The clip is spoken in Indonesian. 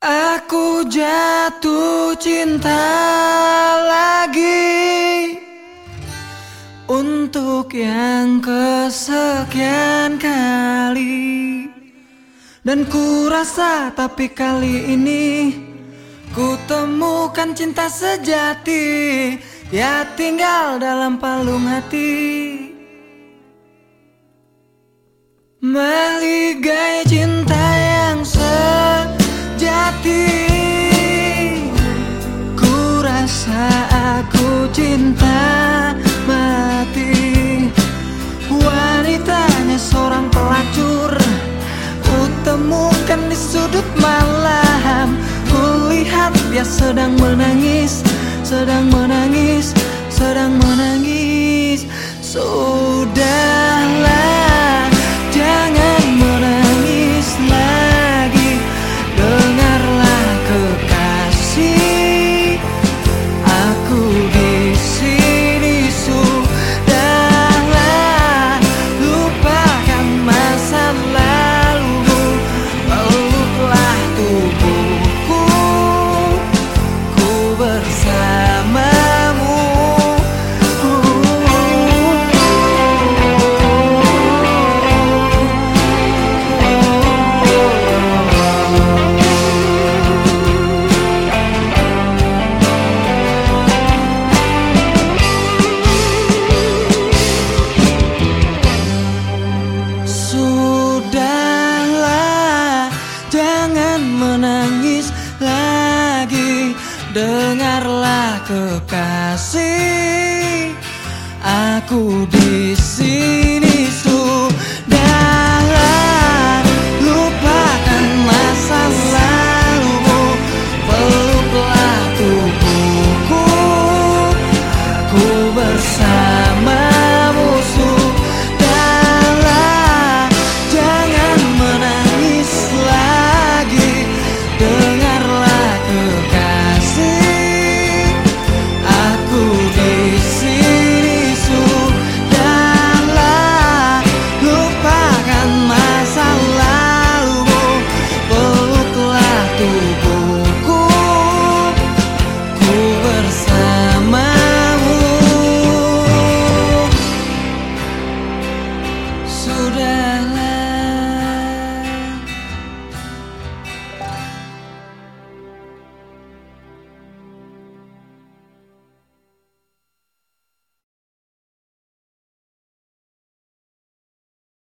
Aku jatuh cinta lagi untuk yang kesekian kali. Dan ku rasa tapi kali ini ku temukan cinta sejati, ya tinggal dalam palung hati. Meligai cinta yang sejati, ku rasa aku cinta mati. Wanitanya seorang pelacur, ku temukan di sudut malam. Kulihat dia sedang menangis, sedang menangis, sedang menangis. Sudahlah, jangan menangis lagi. Dengarlah kekasih, aku di sini. Sudahlah, lupakan masa lalu, peluklah tubuhku, ku bersamamu. Sudahlah, jangan menangis lagi. Dengarlah kekasih, aku di sini.